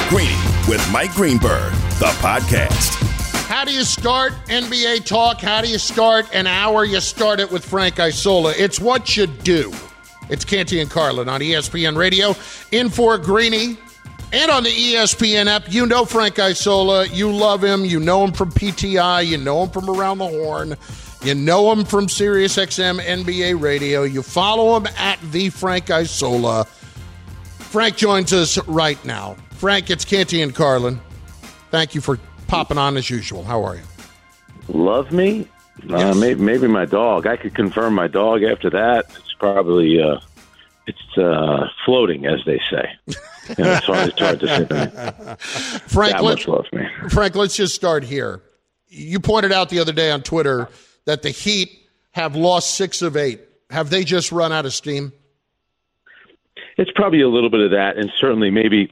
Greeny with Mike Greenberg, the podcast. How do you start NBA talk? How do you start an hour? You start it with Frank Isola. It's what you do. It's Canty and Carlin on ESPN Radio. In for Greeny and on the ESPN app. You know Frank Isola. You love him. You know him from PTI. You know him from Around the Horn. You know him from SiriusXM NBA Radio. You follow him at the Frank Isola. Frank joins us right now. Frank, it's Canty and Carlin. Thank you for popping on as usual. How are you? Love me? Yes. Maybe my dog. I could confirm my dog after that. It's probably floating, as they say. It's hard to say that. Frank, let's just start here. You pointed out the other day on Twitter that the Heat have lost 6 of 8. Have they just run out of steam? It's probably a little bit of that, and certainly maybe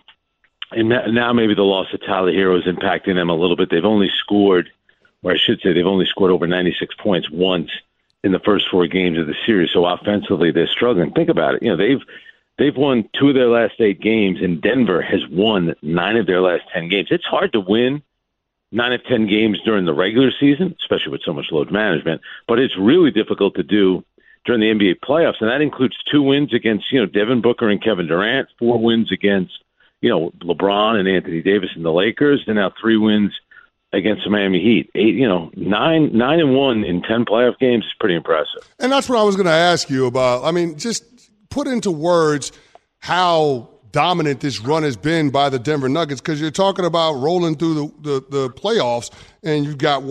the loss of Tyler Hero is impacting them a little bit. They've only scored, or I should say they've only scored over 96 points once in the first 4 games of the series. So offensively, they're struggling. Think about it. You know, they've won 2 of their last 8 games, and Denver has won 9 of their last 10 games. It's hard to win 9 of 10 games during the regular season, especially with so much load management, but it's really difficult to do during the NBA playoffs, and that includes 2 wins against, Devin Booker and Kevin Durant, 4 wins against, LeBron and Anthony Davis and the Lakers, and now 3 wins against the Miami Heat. 9-1 in 10 playoff games is pretty impressive. And that's what I was going to ask you about. I mean, just put into words how dominant this run has been by the Denver Nuggets, because you're talking about rolling through the playoffs, and you've got,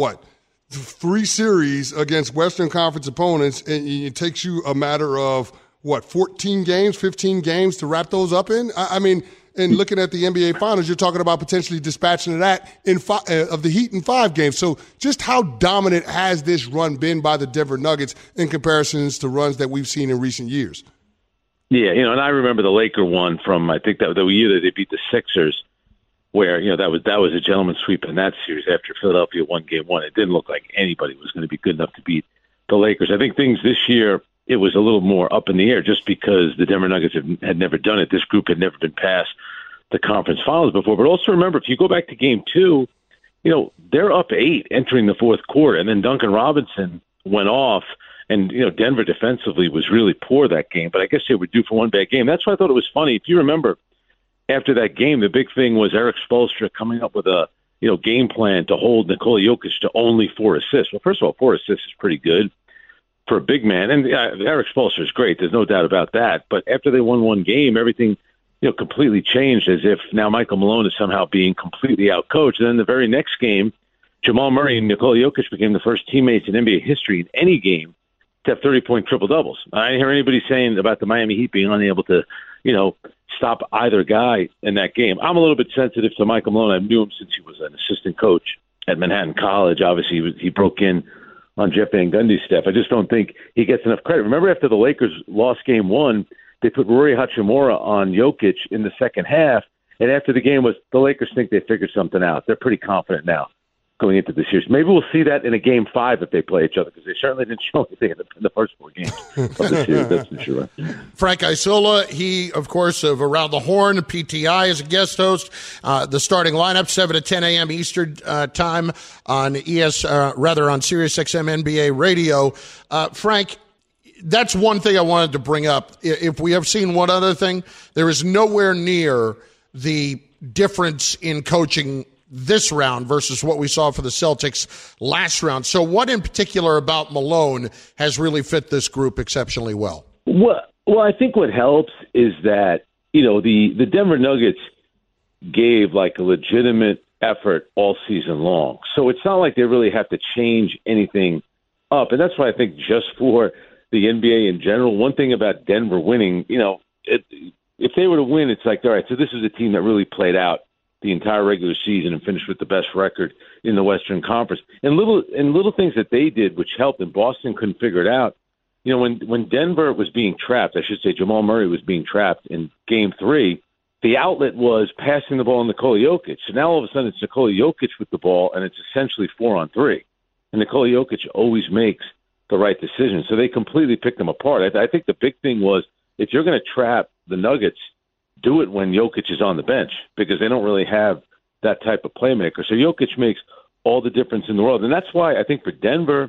3 series against Western Conference opponents, and it takes you a matter of, 14 games, 15 games to wrap those up in? I mean, and looking at the NBA Finals, you're talking about potentially dispatching that of the Heat in 5 games. So just how dominant has this run been by the Denver Nuggets in comparisons to runs that we've seen in recent years? Yeah, and I remember the Laker one from, I think that the year that they beat the Sixers, where, that was a gentleman's sweep in that series after Philadelphia won Game 1. It didn't look like anybody was going to be good enough to beat the Lakers. I think things this year, it was a little more up in the air just because the Denver Nuggets had never done it. This group had never been past the conference finals before. But also remember, if you go back to Game 2, they're up 8 entering the fourth quarter, and then Duncan Robinson went off, and, Denver defensively was really poor that game, but I guess they were due for one bad game. That's why I thought it was funny. If you remember, after that game, the big thing was Erik Spoelstra coming up with a game plan to hold Nikola Jokic to only 4 assists. Well, first of all, 4 assists is pretty good for a big man, and Erik Spoelstra is great. There's no doubt about that. But after they won one game, everything completely changed, as if now Michael Malone is somehow being completely outcoached. And then the very next game, Jamal Murray and Nikola Jokic became the first teammates in NBA history in any game to have 30-point triple-doubles. I didn't hear anybody saying about the Miami Heat being unable to, stop either guy in that game. I'm a little bit sensitive to Michael Malone. I knew him since he was an assistant coach at Manhattan College. Obviously, he broke in on Jeff Van Gundy's staff. I just don't think he gets enough credit. Remember, after the Lakers lost Game 1, they put Rui Hachimura on Jokic in the second half, and after the game was, the Lakers think they figured something out. They're pretty confident now going into the series. Maybe we'll see that in a Game 5 if they play each other, because they certainly didn't show anything in the first 4 games of the series, that's for sure. Frank Isola, he, of course, of Around the Horn, PTI, is a guest host. The starting lineup, 7 to 10 a.m. Eastern time on SiriusXM NBA Radio. Frank, that's one thing I wanted to bring up. If we have seen one other thing, there is nowhere near the difference in coaching this round versus what we saw for the Celtics last round. So what in particular about Malone has really fit this group exceptionally well? Well, I think what helps is that, the Denver Nuggets gave a legitimate effort all season long. So it's not like they really have to change anything up. And that's why I think just for the NBA in general, one thing about Denver winning, if they were to win, it's like, all right, so this is a team that really played out the entire regular season and finished with the best record in the Western Conference. And little things that they did which helped, and Boston couldn't figure it out. When Denver was being trapped, I should say Jamal Murray was being trapped in Game 3, the outlet was passing the ball to Nikola Jokic. So now all of a sudden it's Nikola Jokic with the ball, and it's essentially 4-on-3. And Nikola Jokic always makes the right decision. So they completely picked them apart. I think the big thing was, if you're going to trap the Nuggets, do it when Jokic is on the bench because they don't really have that type of playmaker. So Jokic makes all the difference in the world. And that's why I think for Denver,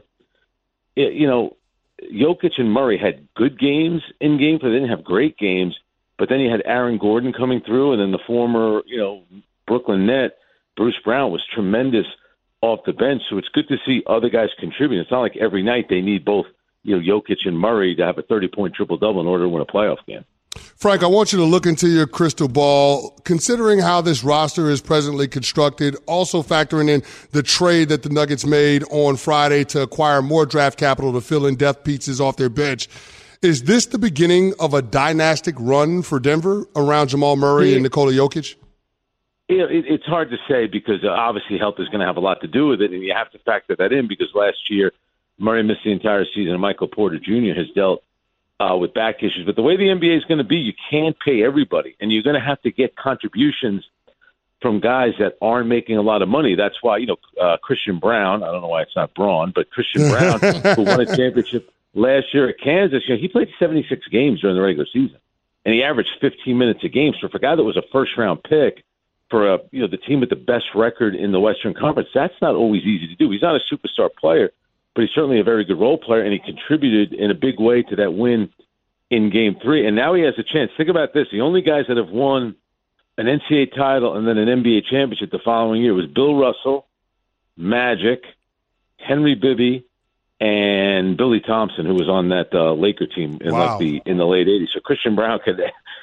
Jokic and Murray had good games in games, but they didn't have great games. But then you had Aaron Gordon coming through, and then the former, Brooklyn Net, Bruce Brown, was tremendous off the bench. So it's good to see other guys contribute. It's not like every night they need both, Jokic and Murray to have a 30-point triple-double in order to win a playoff game. Frank, I want you to look into your crystal ball, considering how this roster is presently constructed, also factoring in the trade that the Nuggets made on Friday to acquire more draft capital to fill in depth pieces off their bench. Is this the beginning of a dynastic run for Denver around Jamal Murray and Nikola Jokic? It's hard to say because obviously health is going to have a lot to do with it, and you have to factor that in because last year Murray missed the entire season, and Michael Porter Jr. has dealt with back issues. But the way the NBA is going to be, you can't pay everybody, and you're going to have to get contributions from guys that aren't making a lot of money. That's why, Christian Brown, I don't know why it's not Braun, but Christian Brown, who won a championship last year at Kansas, he played 76 games during the regular season, and he averaged 15 minutes a game. So for a guy that was a first-round pick for the team with the best record in the Western Conference, that's not always easy to do. He's not a superstar player, but he's certainly a very good role player, and he contributed in a big way to that win in Game 3. And now he has a chance. Think about this. The only guys that have won an NCAA title and then an NBA championship the following year was Bill Russell, Magic, Henry Bibby, and Billy Thompson, who was on that Laker team in in the late 80s. So Christian Brown could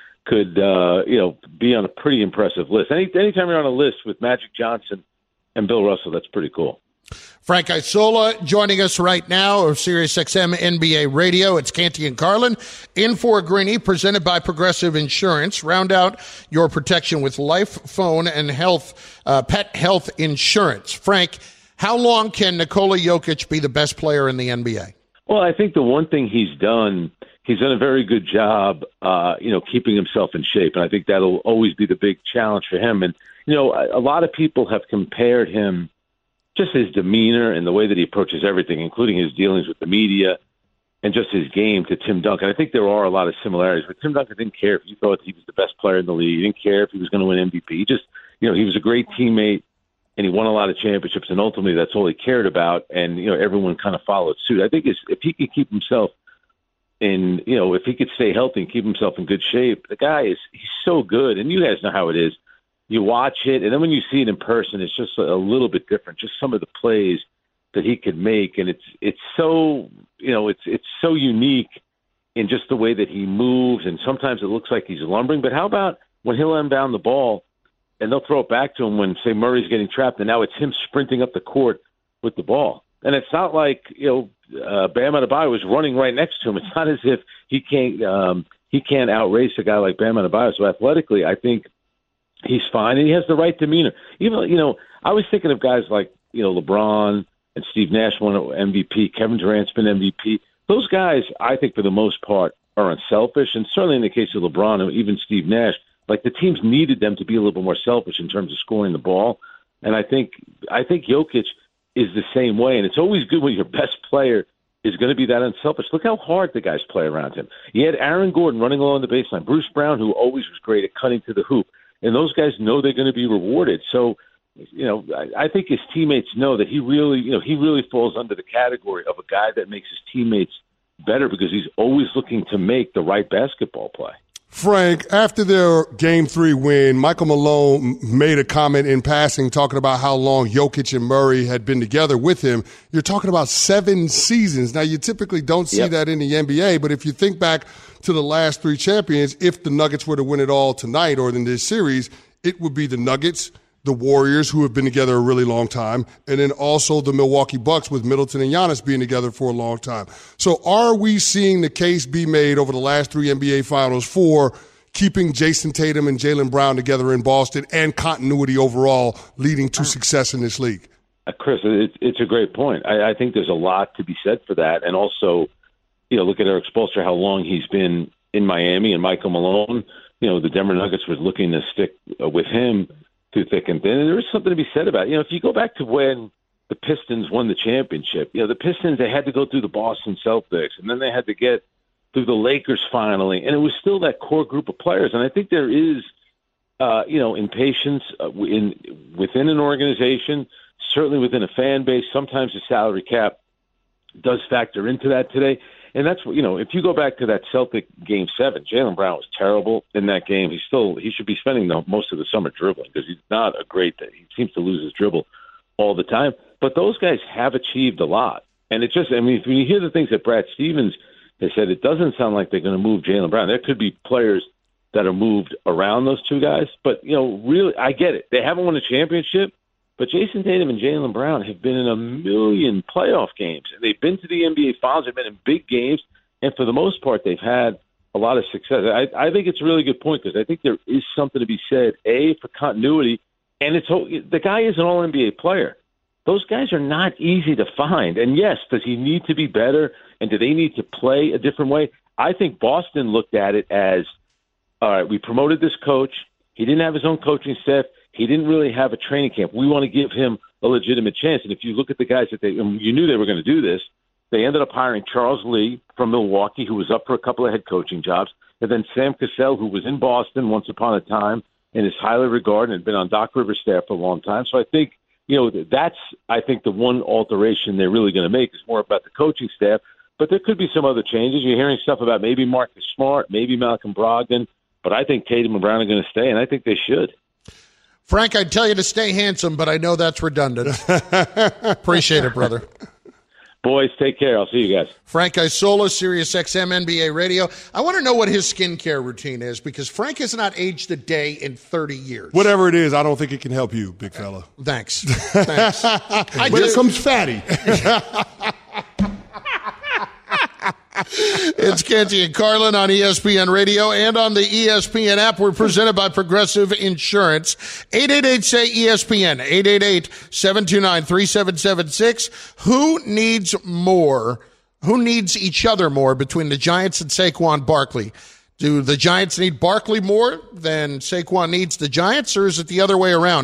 be on a pretty impressive list. Anytime you're on a list with Magic Johnson and Bill Russell, that's pretty cool. Frank Isola joining us right now of SiriusXM NBA Radio. It's Canty and Carlin in for Greeny, presented by Progressive Insurance. Round out your protection with life, phone, and pet health insurance. Frank, how long can Nikola Jokic be the best player in the NBA? Well, I think the one thing he's done a very good job, keeping himself in shape. And I think that'll always be the big challenge for him. And, a lot of people have compared him, just his demeanor and the way that he approaches everything, including his dealings with the media and just his game, to Tim Duncan. I think there are a lot of similarities, but Tim Duncan didn't care if you thought he was the best player in the league. He didn't care if he was going to win MVP. He just, he was a great teammate, and he won a lot of championships, and ultimately that's all he cared about, and, everyone kind of followed suit. I think if he could keep himself in, if he could stay healthy and keep himself in good shape, the guy he's so good, and you guys know how it is. You watch it, and then when you see it in person, it's just a little bit different. Just some of the plays that he could make, and it's so it's so unique in just the way that he moves. And sometimes it looks like he's lumbering. But how about when he'll inbound the ball, and they'll throw it back to him when, say, Murray's getting trapped, and now it's him sprinting up the court with the ball. And it's not like Bam Adebayo is running right next to him. It's not as if he can't outrace a guy like Bam Adebayo. So athletically, I think he's fine, and he has the right demeanor. Even, I was thinking of guys like, LeBron and Steve Nash won MVP, Kevin Durant's been MVP. Those guys, I think, for the most part, are unselfish, and certainly in the case of LeBron and even Steve Nash, like the teams needed them to be a little bit more selfish in terms of scoring the ball. And I think Jokic is the same way, and it's always good when your best player is going to be that unselfish. Look how hard the guys play around him. He had Aaron Gordon running along the baseline, Bruce Brown, who always was great at cutting to the hoop. And those guys know they're going to be rewarded. So, I think his teammates know that he really falls under the category of a guy that makes his teammates better because he's always looking to make the right basketball play. Frank, after their Game 3 win, Michael Malone made a comment in passing talking about how long Jokic and Murray had been together with him. You're talking about 7 seasons. Now, you typically don't see that in the NBA, but if you think back to the last 3 champions, if the Nuggets were to win it all tonight or in this series, it would be the Nuggets, the Warriors, who have been together a really long time, and then also the Milwaukee Bucks with Middleton and Giannis being together for a long time. So are we seeing the case be made over the last 3 NBA Finals for keeping Jason Tatum and Jaylen Brown together in Boston and continuity overall leading to success in this league? Chris, it's a great point. I think there's a lot to be said for that. And also, look at Eric Spoelstra, how long he's been in Miami, and Michael Malone, the Denver Nuggets was looking to stick with him through thick and thin. And there is something to be said about it. If you go back to when the Pistons won the championship, the Pistons, they had to go through the Boston Celtics, and then they had to get through the Lakers finally, and it was still that core group of players. And I think there is, impatience within an organization, certainly within a fan base. Sometimes the salary cap does factor into that today. And that's, if you go back to that Celtic Game 7, Jaylen Brown was terrible in that game. He should be spending most of the summer dribbling because he's not he seems to lose his dribble all the time. But those guys have achieved a lot. And it just, when you hear the things that Brad Stevens has said, it doesn't sound like they're going to move Jaylen Brown. There could be players that are moved around those two guys. But, really, I get it. They haven't won a championship. But Jason Tatum and Jaylen Brown have been in a million playoff games. And they've been to the NBA Finals. They've been in big games. And for the most part, they've had a lot of success. I think it's a really good point because I think there is something to be said, A, for continuity. And the guy is an all-NBA player. Those guys are not easy to find. And, yes, does he need to be better? And do they need to play a different way? I think Boston looked at it as, all right, we promoted this coach. He didn't have his own coaching staff. He didn't really have a training camp. We want to give him a legitimate chance. And if you look at the guys you knew they were going to do this, they ended up hiring Charles Lee from Milwaukee, who was up for a couple of head coaching jobs, and then Sam Cassell, who was in Boston once upon a time and is highly regarded and had been on Doc Rivers' staff for a long time. So I think, that's, the one alteration they're really going to make is more about the coaching staff. But there could be some other changes. You're hearing stuff about maybe Marcus Smart, maybe Malcolm Brogdon, but I think Tatum and Brown are going to stay, and I think they should. Frank, I'd tell you to stay handsome, but I know that's redundant. Appreciate it, brother. Boys, take care. I'll see you guys. Frank Isola, SiriusXM NBA Radio. I want to know what his skincare routine is because Frank has not aged a day in 30 years. Whatever it is, I don't think it can help you, big fella. Thanks. But it comes fatty. It's Canty and Carlin on ESPN Radio and on the ESPN app. We're presented by Progressive Insurance. 888-SAY-ESPN, 888-729-3776. Who needs more? Who needs each other more between the Giants and Saquon Barkley? Do the Giants need Barkley more than Saquon needs the Giants, or is it the other way around?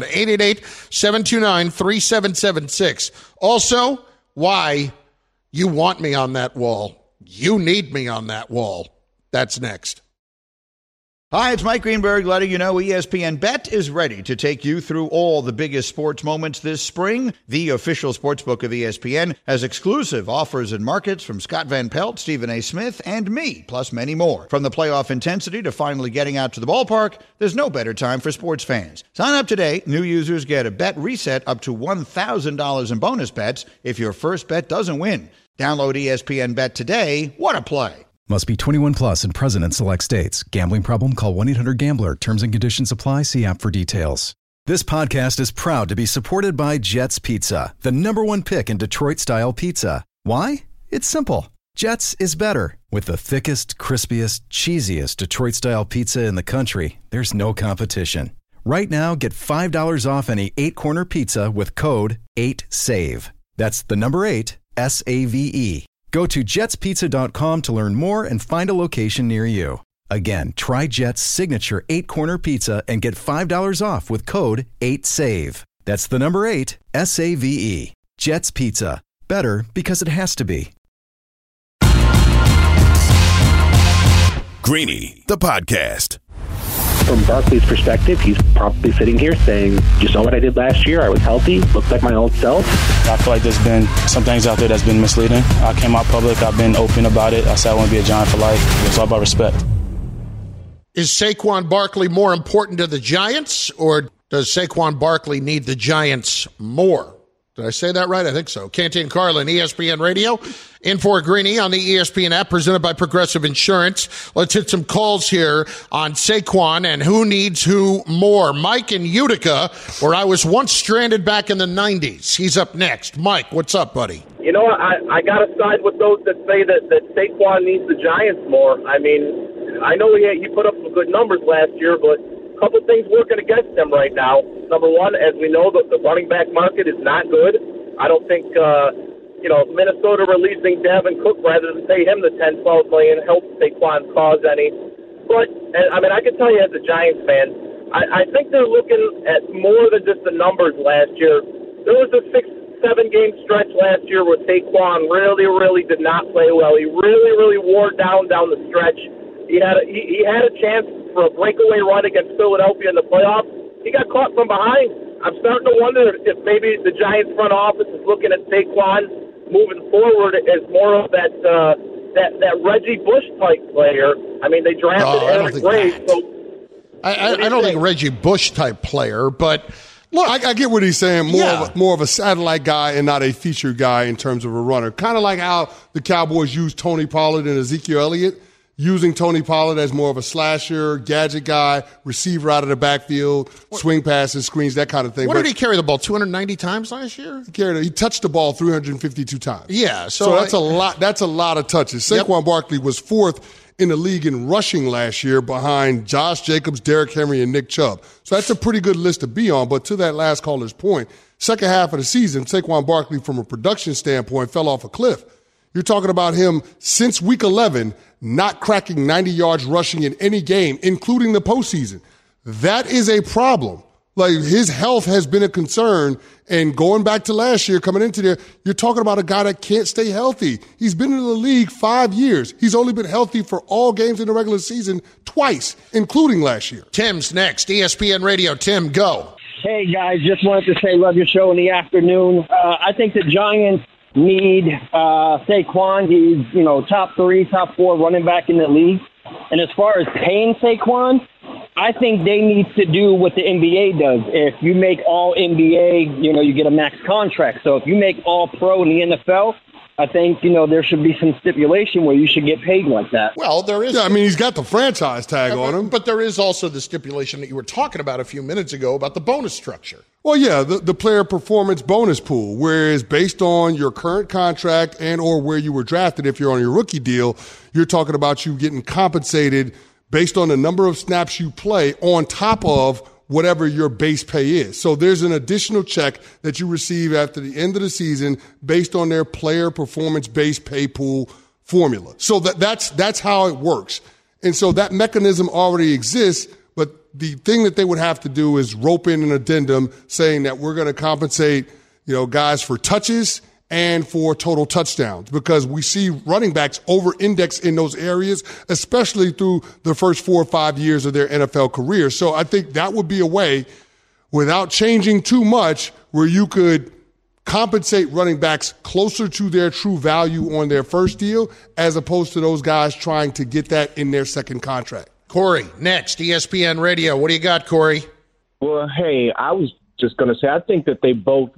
888-729-3776. Also, why you want me on that wall. You need me on that wall. That's next. Hi, it's Mike Greenberg letting you know ESPN Bet is ready to take you through all the biggest sports moments this spring. The official sportsbook of ESPN has exclusive offers and markets from Scott Van Pelt, Stephen A. Smith, and me, plus many more. From the playoff intensity to finally getting out to the ballpark, there's no better time for sports fans. Sign up today. New users get a bet reset up to $1,000 in bonus bets if your first bet doesn't win. Download ESPN Bet today. What a play. Must be 21 plus and present in select states. Gambling problem? Call 1-800-GAMBLER. Terms and conditions apply. See app for details. This podcast is proud to be supported by Jets Pizza, the #1 pick in Detroit-style pizza. Why? It's simple. Jets is better. With the thickest, crispiest, cheesiest Detroit-style pizza in the country, there's no competition. Right now, get $5 off any 8-corner pizza with code 8SAVE. That's the number 8, SAVE. Go to jetspizza.com to learn more and find a location near you. Again, try Jet's signature 8-corner pizza and get $5 off with code 8SAVE. That's the number 8, SAVE. Jet's Pizza. Better because it has to be. Greeny, the podcast. From Barkley's perspective, he's probably sitting here saying, you saw what I did last year? I was healthy, looked like my old self. I feel like there's been some things out there that's been misleading. I came out public. I've been open about it. I said I want to be a Giant for life. It's all about respect. Is Saquon Barkley more important to the Giants, or does Saquon Barkley need the Giants more? Did I say that right? I think so. Canty and Carlin, ESPN Radio. In for Greeny on the ESPN app, presented by Progressive Insurance. Let's hit some calls here on Saquon and who needs who more. Mike in Utica, where I was once stranded back in the 90s. He's up next. Mike, what's up, buddy? You know, I got to side with those that say that Saquon needs the Giants more. I mean, I know he put up some good numbers last year, but a couple things working against him right now. Number one, as we know, the running back market is not good. I don't think, Minnesota releasing Dalvin Cook rather than pay him the $10-12 million helps Saquon's cause any. But, I mean, I can tell you as a Giants fan, I think they're looking at more than just the numbers last year. There was a 7-game stretch last year where Saquon really did not play well. He really wore down the stretch. He had a chance for a breakaway run against Philadelphia in the playoffs. He got caught from behind. I'm starting to wonder if maybe the Giants front office is looking at Saquon moving forward as more of that Reggie Bush type player. I mean, they drafted Eric Gray. I don't think Reggie Bush type player, but look, I get what he's saying. More of a satellite guy and not a featured guy in terms of a runner. Kind of like how the Cowboys used Tony Pollard and Ezekiel Elliott, using Tony Pollard as more of a slasher, gadget guy, receiver out of the backfield, swing passes, screens, that kind of thing. What did he carry the ball? 290 times last year? He touched the ball 352 times. Yeah, so that's a lot. That's a lot of touches. Saquon Barkley was 4th in the league in rushing last year behind Josh Jacobs, Derrick Henry, and Nick Chubb. So that's a pretty good list to be on. But to that last caller's point, second half of the season, Saquon Barkley, from a production standpoint, fell off a cliff. You're talking about him since week 11 not cracking 90 yards rushing in any game, including the postseason. That is a problem. Like, his health has been a concern. And going back to last year, coming into there, you're talking about a guy that can't stay healthy. He's been in the league 5 years. He's only been healthy for all games in the regular season twice, including last year. Tim's next. ESPN Radio. Tim, go. Hey, guys. Just wanted to say love your show in the afternoon. I think the Giants need Saquon. He's, top 3, top 4 running back in the league. And as far as paying Saquon, I think they need to do what the NBA does. If you make all NBA, you get a max contract. So if you make all pro in the NFL, I think, there should be some stipulation where you should get paid like that. Well, there is. Yeah, I mean, he's got the franchise tag on him. But there is also the stipulation that you were talking about a few minutes ago about the bonus structure. Well, yeah, the player performance bonus pool, whereas based on your current contract and or where you were drafted, if you're on your rookie deal, you're talking about you getting compensated based on the number of snaps you play on top of whatever your base pay is. So there's an additional check that you receive after the end of the season based on their player performance base pay pool formula. So that's how it works. And so that mechanism already exists, but the thing that they would have to do is rope in an addendum saying that we're going to compensate, guys for touches and for total touchdowns, because we see running backs over-index in those areas, especially through the first 4 or 5 years of their NFL career. So I think that would be a way, without changing too much, where you could compensate running backs closer to their true value on their first deal, as opposed to those guys trying to get that in their second contract. Corey, next, ESPN Radio. What do you got, Corey? Well, hey, I was just going to say, I think that they both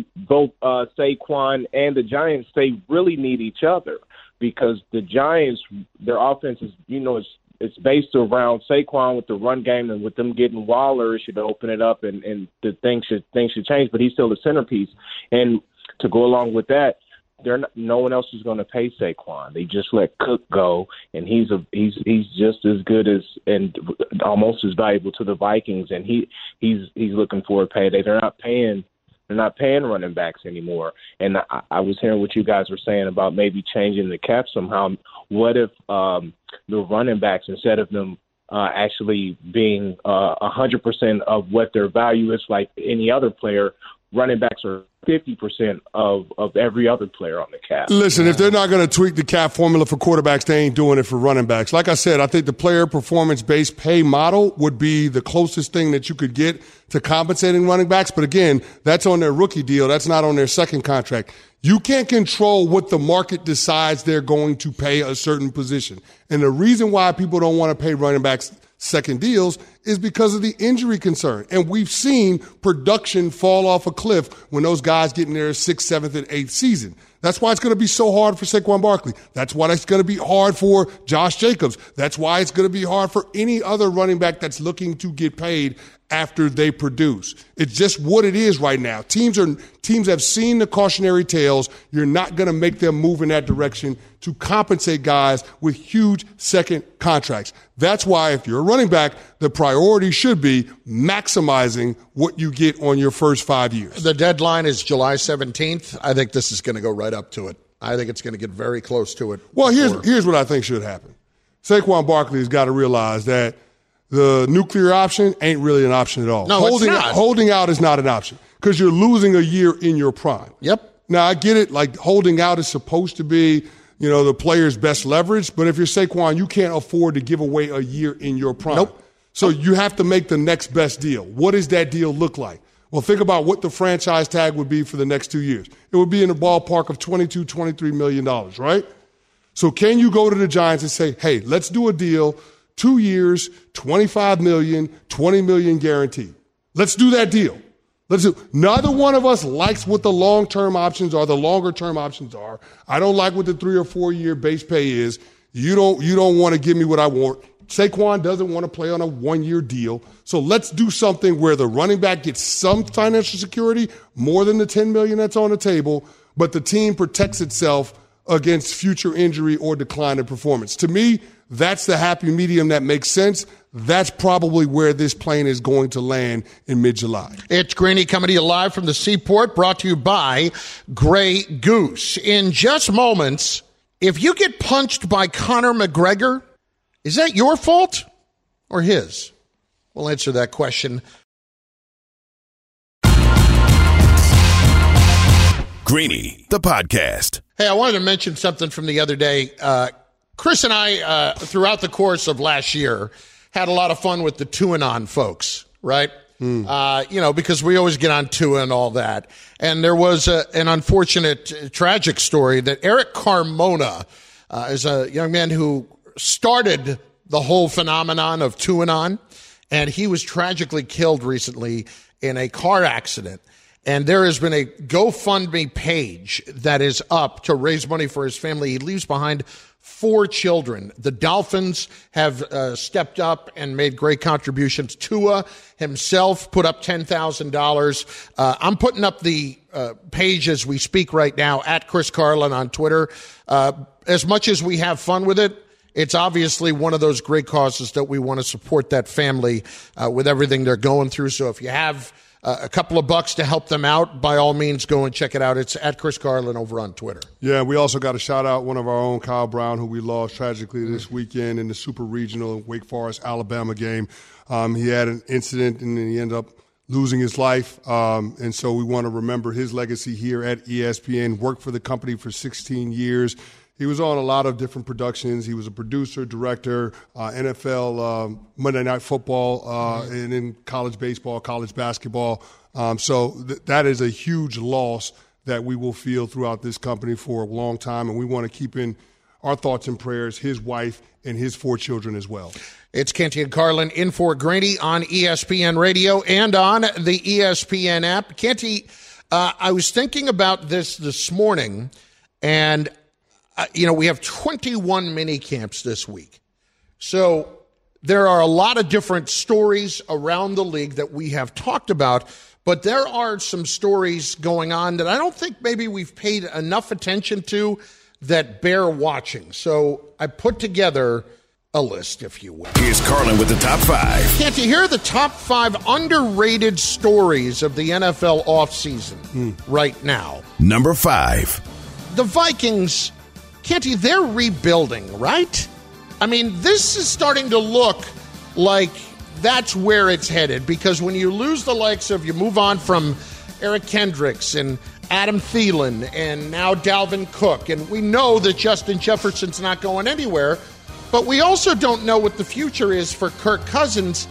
Saquon and the Giants, they really need each other, because the Giants, their offense is, it's based around Saquon with the run game, and with them getting Waller, it should open it up, and the things should change, but he's still the centerpiece. And to go along with that, no one else is going to pay Saquon. They just let Cook go, and he's just as good as and almost as valuable to the Vikings, and he's looking for a payday. They're not paying running backs anymore. And I was hearing what you guys were saying about maybe changing the cap somehow. What if the running backs, instead of them actually being 100% of what their value is like any other player, running backs are 50% of every other player on the cap. Listen, if they're not going to tweak the cap formula for quarterbacks, they ain't doing it for running backs. Like I said, I think the player performance-based pay model would be the closest thing that you could get to compensating running backs. But again, that's on their rookie deal. That's not on their second contract. You can't control what the market decides they're going to pay a certain position. And the reason why people don't want to pay running backs second deals is because of the injury concern. And we've seen production fall off a cliff when those guys get in their 6th, 7th, and 8th season. That's why it's going to be so hard for Saquon Barkley. That's why it's going to be hard for Josh Jacobs. That's why it's going to be hard for any other running back that's looking to get paid after they produce. It's just what it is right now. Teams have seen the cautionary tales. You're not going to make them move in that direction to compensate guys with huge second contracts. That's why if you're a running back, the priority should be maximizing what you get on your first 5 years. The deadline is July 17th. I think this is going to go right up to it. I think it's going to get very close to it. Well, here's what I think should happen. Saquon Barkley has got to realize that the nuclear option ain't really an option at all. No, it's not. Holding out is not an option. because you're losing a year in your prime. Yep. Now, I get it, like holding out is supposed to be, the player's best leverage, but if you're Saquon, you can't afford to give away a year in your prime. Nope. So you have to make the next best deal. What does that deal look like? Well, think about what the franchise tag would be for the next 2 years. It would be in the ballpark of $22, $23 million, right? So can you go to the Giants and say, hey, let's do a deal, 2 years, $25 million, $20 million guaranteed. Let's do that deal. Neither one of us likes what the long-term options are, the longer-term options are. I don't like what the 3 or 4 year base pay is. You don't want to give me what I want. Saquon doesn't want to play on a 1 year deal. So let's do something where the running back gets some financial security, more than the $10 million that's on the table, but the team protects itself against future injury or decline in performance. To me, that's the happy medium that makes sense. That's probably where this plane is going to land in mid-July. It's Greeny coming to you live from the Seaport, brought to you by Grey Goose. In just moments, if you get punched by Conor McGregor, is that your fault or his? We'll answer that question. Greeny, the podcast. Hey, I wanted to mention something from the other day. Chris and I, throughout the course of last year, had a lot of fun with the TuneIn folks, right? Because we always get on Tua and all that. And there was an unfortunate, tragic story that Eric Carmona is a young man who started the whole phenomenon of TuneIn, and he was tragically killed recently in a car accident. And there has been a GoFundMe page that is up to raise money for his family. He leaves behind 4 children. The Dolphins have stepped up and made great contributions. Tua himself put up $10,000. I'm putting up the page as we speak right now at Chris Carlin on Twitter. As much as we have fun with it, it's obviously one of those great causes that we want to support that family with everything they're going through. So if you have a couple of bucks to help them out, by all means, go and check it out. It's at Chris Carlin over on Twitter. Yeah, we also got to shout out one of our own, Kyle Brown, who we lost tragically this weekend in the Super Regional Wake Forest, Alabama game. He had an incident, and then he ended up losing his life. And so we want to remember his legacy here at ESPN. Worked for the company for 16 years. He was on a lot of different productions. He was a producer, director, NFL, Monday Night Football, and then college baseball, college basketball. So that is a huge loss that we will feel throughout this company for a long time, and we want to keep in our thoughts and prayers his wife and his 4 children as well. It's Canty and Carlin in for Greeny on ESPN Radio and on the ESPN app. Canty, I was thinking about this morning, and we have 21 mini camps this week. So there are a lot of different stories around the league that we have talked about, but there are some stories going on that I don't think maybe we've paid enough attention to that bear watching. So I put together a list, if you will. Here's Carlin with the top 5. Can't you hear the top 5 underrated stories of the NFL offseason right now? Number 5. The Vikings, Canty, they're rebuilding, right? I mean, this is starting to look like that's where it's headed, because when you lose the likes of, you move on from Eric Kendricks and Adam Thielen and now Dalvin Cook, and we know that Justin Jefferson's not going anywhere, but we also don't know what the future is for Kirk Cousins.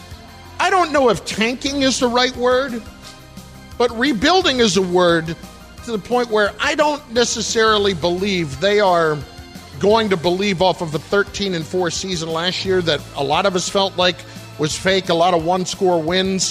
I don't know if tanking is the right word, but rebuilding is a word, to the point where I don't necessarily believe they are going to believe off of a 13-4 season last year that a lot of us felt like was fake, a lot of one-score wins.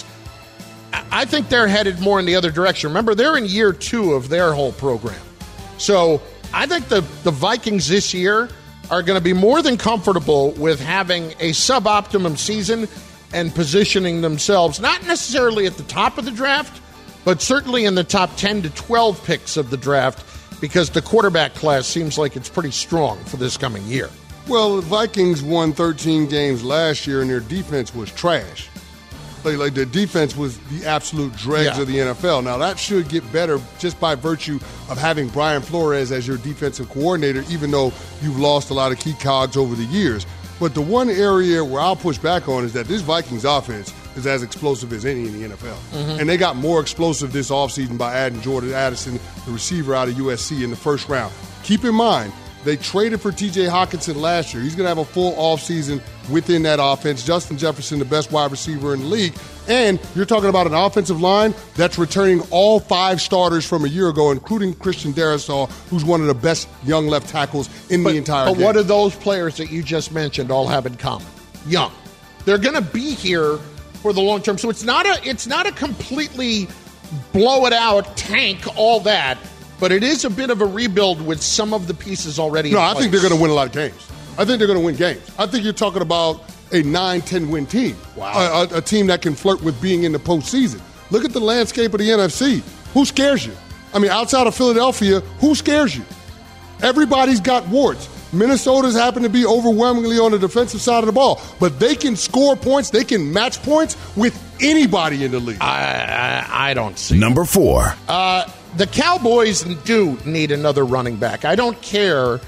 I think they're headed more in the other direction. Remember, they're in year 2 of their whole program. So I think the Vikings this year are going to be more than comfortable with having a suboptimum season and positioning themselves not necessarily at the top of the draft, but certainly in the top 10 to 12 picks of the draft, because the quarterback class seems like it's pretty strong for this coming year. Well, the Vikings won 13 games last year, and their defense was trash. Like their defense was the absolute dregs of the NFL. Now, that should get better just by virtue of having Brian Flores as your defensive coordinator, even though you've lost a lot of key cogs over the years. But the one area where I'll push back on is that this Vikings offense is as explosive as any in the NFL. Mm-hmm. And they got more explosive this offseason by adding Jordan Addison, the receiver out of USC, in the first round. Keep in mind, they traded for T.J. Hockenson last year. He's going to have a full offseason within that offense. Justin Jefferson, the best wide receiver in the league. And you're talking about an offensive line that's returning all 5 starters from a year ago, including Christian Darrisaw, who's one of the best young left tackles in the entire game. But what do those players that you just mentioned all have in common? Young. They're going to be here for the long term. So it's not a completely blow it out, tank, all that. But it is a bit of a rebuild with some of the pieces already in place. I think they're going to win a lot of games. I think they're going to win games. I think you're talking about a 9-10 win team. Wow. A team that can flirt with being in the postseason. Look at the landscape of the NFC. Who scares you? I mean, outside of Philadelphia, who scares you? Everybody's got warts. Minnesota's happen to be overwhelmingly on the defensive side of the ball. But they can score points. They can match points with anybody in the league. I don't see Number 4. The Cowboys do need another running back. I don't care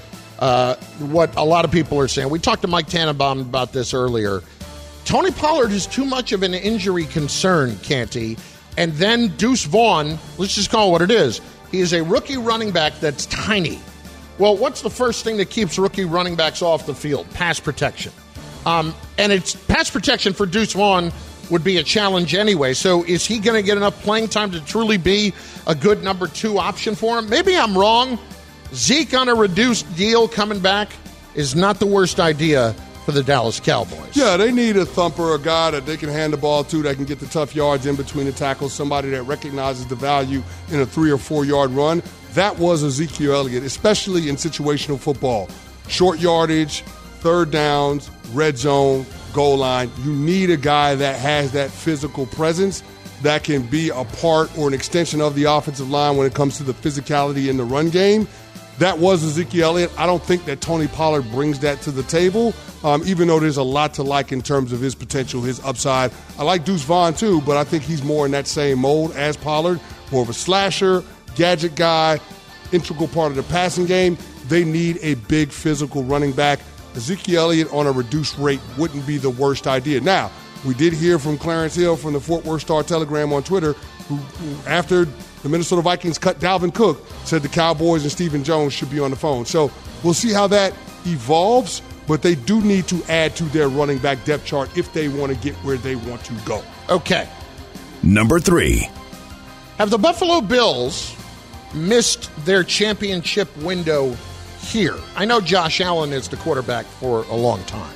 what a lot of people are saying. We talked to Mike Tannenbaum about this earlier. Tony Pollard is too much of an injury concern, Canty. And then Deuce Vaughn, let's just call it what it is. He is a rookie running back that's tiny. Well, what's the first thing that keeps rookie running backs off the field? Pass protection. And it's pass protection for Deuce Vaughn would be a challenge anyway. So is he going to get enough playing time to truly be a good number 2 option for him? Maybe I'm wrong. Zeke on a reduced deal coming back is not the worst idea for the Dallas Cowboys. Yeah, they need a thumper, a guy that they can hand the ball to, that can get the tough yards in between the tackles, somebody that recognizes the value in a 3 or 4 yard run. That was Ezekiel Elliott, especially in situational football. Short yardage, third downs, red zone, goal line. You need a guy that has that physical presence that can be a part or an extension of the offensive line when it comes to the physicality in the run game. That was Ezekiel Elliott. I don't think that Tony Pollard brings that to the table, even though there's a lot to like in terms of his potential, his upside. I like Deuce Vaughn too, but I think he's more in that same mold as Pollard, more of a slasher, gadget guy, integral part of the passing game. They need a big physical running back. Ezekiel Elliott on a reduced rate wouldn't be the worst idea. Now, we did hear from Clarence Hill from the Fort Worth Star-Telegram on Twitter, who after the Minnesota Vikings cut Dalvin Cook, said the Cowboys and Stephen Jones should be on the phone. So we'll see how that evolves, but they do need to add to their running back depth chart if they want to get where they want to go. Okay. Number 3. Have the Buffalo Bills missed their championship window here? I know Josh Allen is the quarterback for a long time.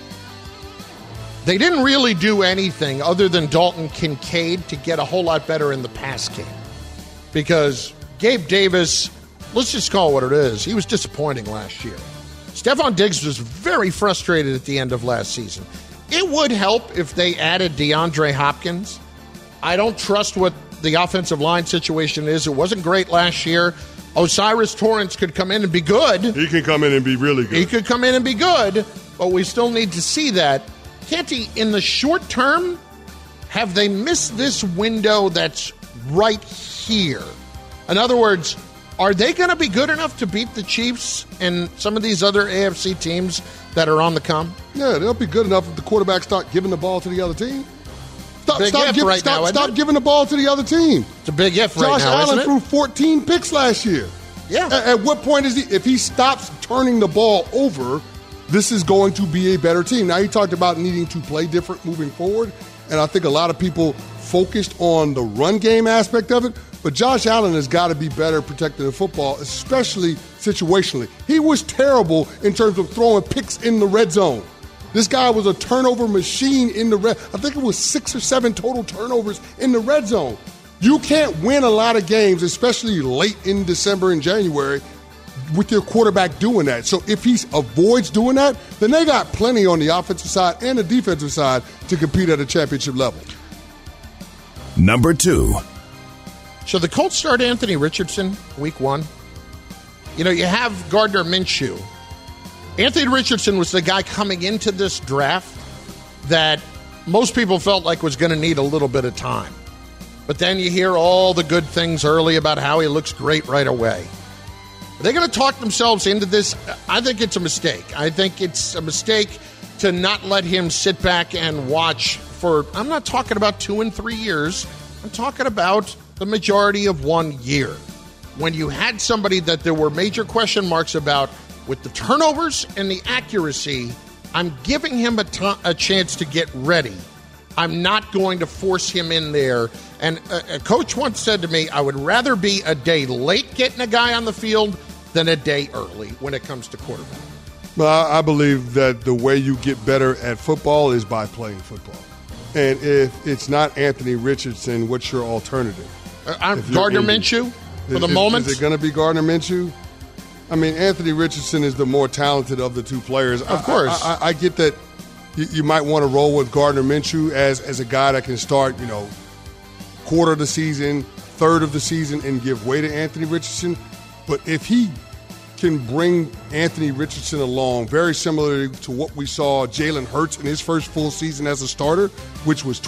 They didn't really do anything other than Dalton Kincaid to get a whole lot better in the pass game. Because Gabe Davis, let's just call it what it is, he was disappointing last year. Stephon Diggs was very frustrated at the end of last season. It would help if they added DeAndre Hopkins. I don't trust what the offensive line situation is. It wasn't great last year. Osiris Torrance could come in and be good. He can come in and be really good. He could come in and be good, but we still need to see that. Canty, in the short term, have they missed this window that's right here? In other words, are they going to be good enough to beat the Chiefs and some of these other AFC teams that are on the come? Yeah, they'll be good enough if the quarterbacks start giving the ball to the other team. Stop giving the ball to the other team. It's a big if right now, Josh Allen isn't it? threw 14 picks last year. Yeah. At what point is he, if he stops turning the ball over, this is going to be a better team. Now, he talked about needing to play different moving forward, and I think a lot of people focused on the run game aspect of it, but Josh Allen has got to be better protecting the football, especially situationally. He was terrible in terms of throwing picks in the red zone. This guy was a turnover machine in the red. I think it was 6 or 7 total turnovers in the red zone. You can't win a lot of games, especially late in December and January, with your quarterback doing that. So if he avoids doing that, then they got plenty on the offensive side and the defensive side to compete at a championship level. Number 2. So the Colts start Anthony Richardson week 1. You know, you have Gardner Minshew. Anthony Richardson was the guy coming into this draft that most people felt like was going to need a little bit of time. But then you hear all the good things early about how he looks great right away. Are they going to talk themselves into this? I think it's a mistake. I think it's a mistake to not let him sit back and watch for, I'm not talking about 2 and 3 years. I'm talking about the majority of 1 year. When you had somebody that there were major question marks about with the turnovers and the accuracy, I'm giving him a chance to get ready. I'm not going to force him in there. And a coach once said to me, I would rather be a day late getting a guy on the field than a day early when it comes to quarterback. Well, I believe that the way you get better at football is by playing football. And if it's not Anthony Richardson, what's your alternative? Gardner Minshew for the moment? Is it going to be Gardner Minshew? I mean, Anthony Richardson is the more talented of the two players. Of course. I get that you might want to roll with Gardner Minshew as a guy that can start, quarter of the season, third of the season, and give way to Anthony Richardson. But if he can bring Anthony Richardson along, very similar to what we saw Jalen Hurts in his first full season as a starter, which was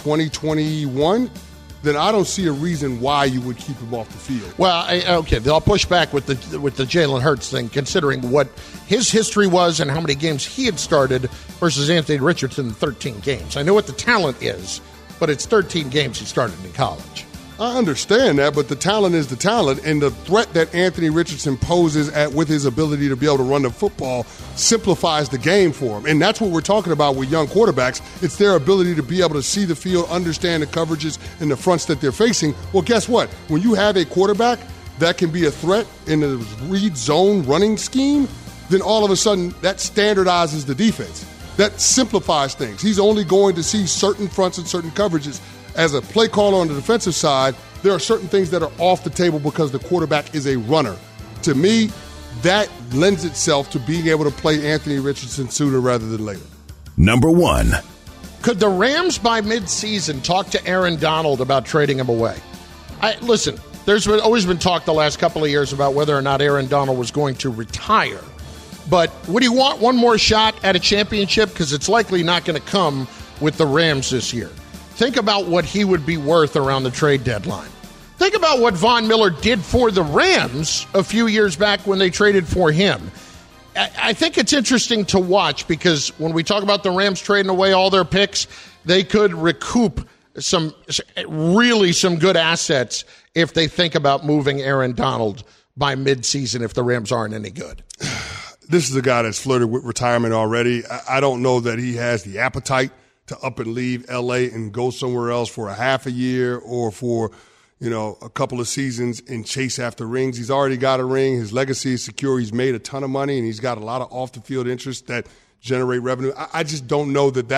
2021, then I don't see a reason why you would keep him off the field. Well, okay, I'll push back with the Jalen Hurts thing, considering what his history was and how many games he had started versus Anthony Richardson in 13 games. I know what the talent is, but it's 13 games he started in college. I understand that, but the talent is the talent, and the threat that Anthony Richardson poses with his ability to be able to run the football simplifies the game for him. And that's what we're talking about with young quarterbacks. It's their ability to be able to see the field, understand the coverages and the fronts that they're facing. Well, guess what? When you have a quarterback that can be a threat in the read zone running scheme, then all of a sudden that standardizes the defense. That simplifies things. He's only going to see certain fronts and certain coverages. As a play caller on the defensive side, there are certain things that are off the table because the quarterback is a runner. To me, that lends itself to being able to play Anthony Richardson sooner rather than later. Number 1. Could the Rams by midseason talk to Aaron Donald about trading him away? Listen, there's always been talk the last couple of years about whether or not Aaron Donald was going to retire. But would he want one more shot at a championship? Because it's likely not going to come with the Rams this year. Think about what he would be worth around the trade deadline. Think about what Von Miller did for the Rams a few years back when they traded for him. I think it's interesting to watch because when we talk about the Rams trading away all their picks, they could recoup some good assets if they think about moving Aaron Donald by midseason if the Rams aren't any good. This is a guy that's flirted with retirement already. I don't know that he has the appetite to up and leave L.A. and go somewhere else for a half a year or for, a couple of seasons and chase after rings. He's already got a ring. His legacy is secure. He's made a ton of money, and he's got a lot of off-the-field interests that generate revenue. I just don't know that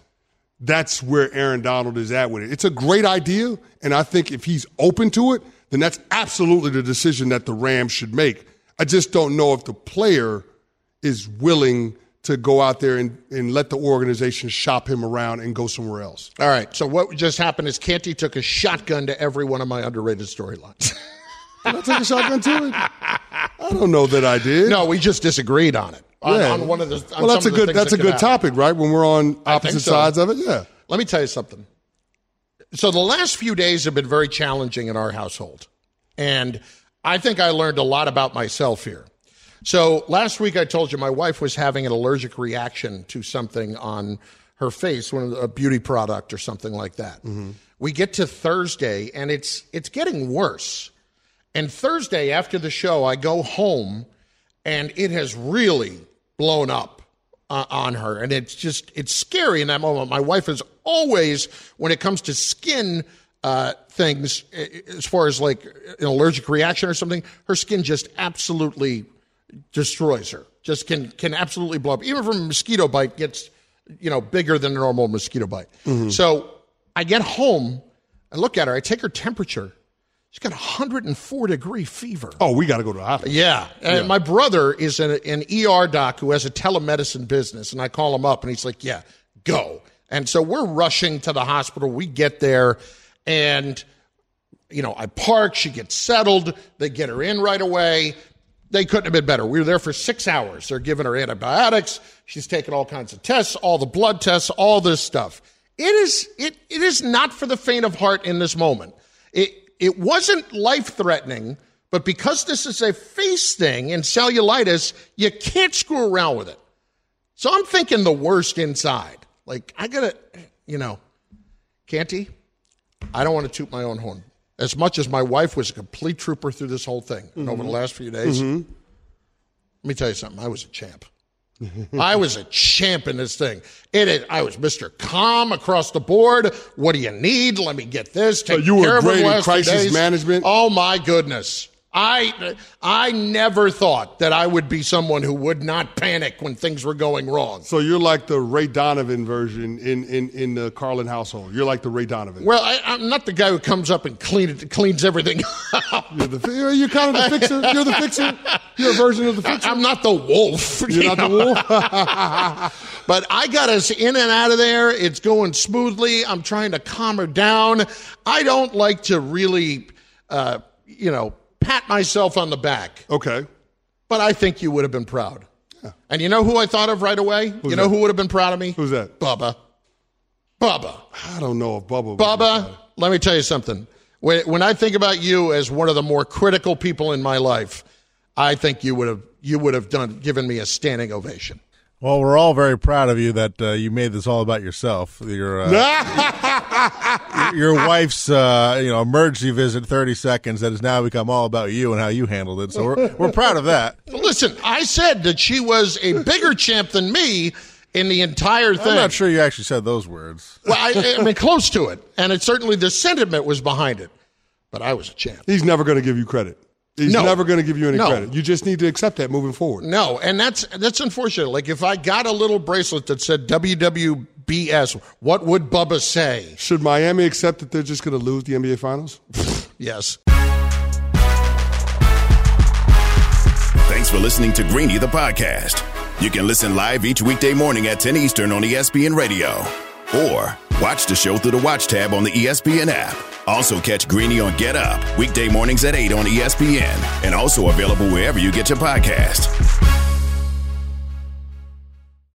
that's where Aaron Donald is at with it. It's a great idea, and I think if he's open to it, then that's absolutely the decision that the Rams should make. I just don't know if the player is willing to go out there and let the organization shop him around and go somewhere else. All right, so what just happened is Canty took a shotgun to every one of my underrated storylines. Did I take a shotgun to it? I don't know that I did. No, we just disagreed on it. On one of the. Well, that's a good topic, right? When we're on opposite sides of it, yeah. Let me tell you something. So the last few days have been very challenging in our household, and I think I learned a lot about myself here. So last week I told you my wife was having an allergic reaction to something on her face, a beauty product or something like that. Mm-hmm. We get to Thursday, and it's getting worse. And Thursday after the show, I go home, and it has really blown up on her. And it's scary in that moment. My wife is always, when it comes to skin things, as far as like an allergic reaction or something, her skin just absolutely destroys her. Just can absolutely blow up. Even from a mosquito bite gets, bigger than a normal mosquito bite. Mm-hmm. So I get home, I look at her, I take her temperature. She's got 104-degree fever. Oh, we got to go to the hospital. Yeah. And my brother is an ER doc who has a telemedicine business, and I call him up, and he's like, yeah, go. And so we're rushing to the hospital. We get there, and, I park. She gets settled. They get her in right away. They couldn't have been better. We were there for 6 hours. They're giving her antibiotics. She's taking all kinds of tests, all the blood tests, all this stuff. It is not for the faint of heart in this moment. It wasn't life-threatening, but because this is a face thing and cellulitis, you can't screw around with it. So I'm thinking the worst inside. Like, I got to, Canty, I don't want to toot my own horn. As much as my wife was a complete trooper through this whole thing, and over the last few days, let me tell you something. I was a champ. I was a champ in this thing. I was Mr. Calm across the board. What do you need? Let me get this. Take you care were of it great the in last few crisis days. management. Oh, my goodness. I never thought that I would be someone who would not panic when things were going wrong. So you're like the Ray Donovan version in the Carlin household. You're like the Ray Donovan. Well, I'm not the guy who comes up and cleans everything up. You're kind of the fixer. You're the fixer. You're a version of the fixer. I'm not the wolf. You're not the wolf? But I got us in and out of there. It's going smoothly. I'm trying to calm her down. I don't like to really, pat myself on the back. Okay. But I think you would have been proud. Yeah. And you know who I thought of right away? Who would have been proud of me? Who's that? Bubba. I don't know if Bubba would Bubba, let me tell you something. When I think about you as one of the more critical people in my life, I think you would have given me a standing ovation. Well, we're all very proud of you that you made this all about yourself. Your wife's emergency visit, 30 seconds, that has now become all about you and how you handled it. So we're proud of that. Listen, I said that she was a bigger champ than me in the entire thing. I'm not sure you actually said those words. Well, I mean, close to it. And it certainly the sentiment was behind it. But I was a champ. He's never going to give you credit. He's never going to give you any credit. You just need to accept that moving forward. No, and that's unfortunate. Like, if I got a little bracelet that said WWBS, what would Bubba say? Should Miami accept that they're just going to lose the NBA Finals? Yes. Thanks for listening to Greeny, the podcast. You can listen live each weekday morning at 10 Eastern on ESPN Radio. Or watch the show through the Watch tab on the ESPN app. Also catch Greeny on Get Up, weekday mornings at 8 on ESPN. And also available wherever you get your podcast.